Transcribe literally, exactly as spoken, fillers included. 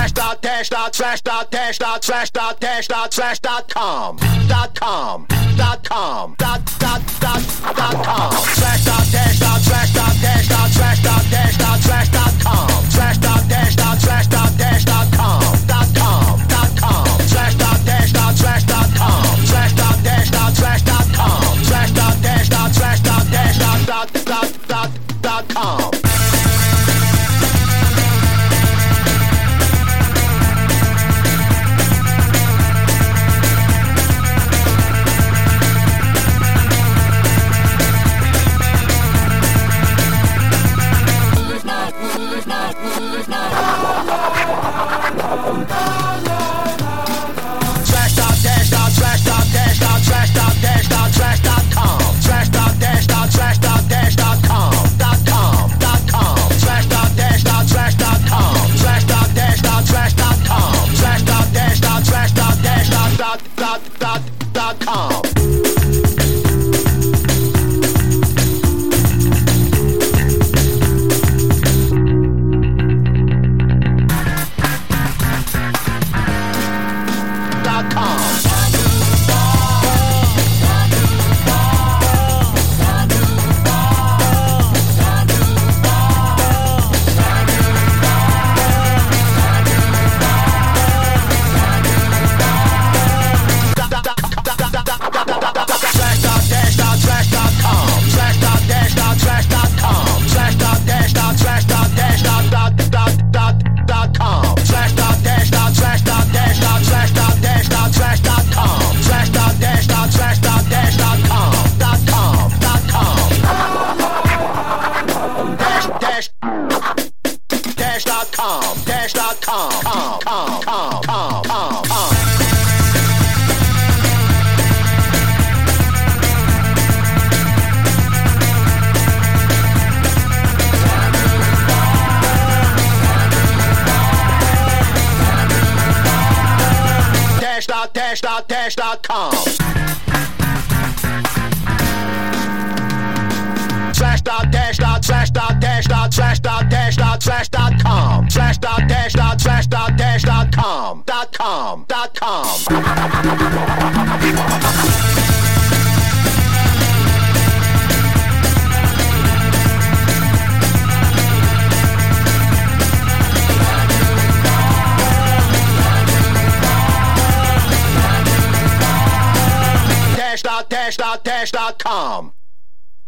dot dash dot slash dot dash dot slash dot dash dot slash dot com dot com dot com dot dot dot dot com slash dot dash dot slash dot dash dot slash dot dash dot slash dot com slash dot dash dot slash dot dash dot com dot com dot com slash dot dash dot slash dot com slash dot dash dot slash dot com slash dot dash dot slash dot dash dot dot dot dot dot com. Slash dot dash dot slash dot dash dot slash dot dash dot slash dot com slash dot dash dot slash dot dash dot com dot com dot com slash dot dash dot slash dot com slash dot dash dot slash dot com slash dot dash dot slash dot dash dot dot dot dot dot com. Dash dot com dash dot com com com com com com com. Dash dot dash dot dash dot com slash dot dash dot slash dot dash dot slash dot dash dot slash dot com slash dot dash dot slash dot dash dot com dot com dot com. Dash dot dash dot dash dot com.